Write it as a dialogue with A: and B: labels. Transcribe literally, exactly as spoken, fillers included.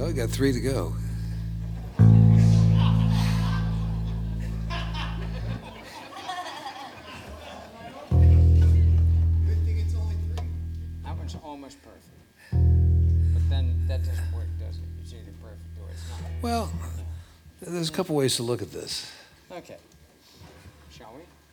A: Oh, we got three to go.
B: That one's almost perfect. But then that doesn't work, does it? It's either perfect or it's not.
A: Well, there's a couple ways to look at this.
B: Okay. Shall we?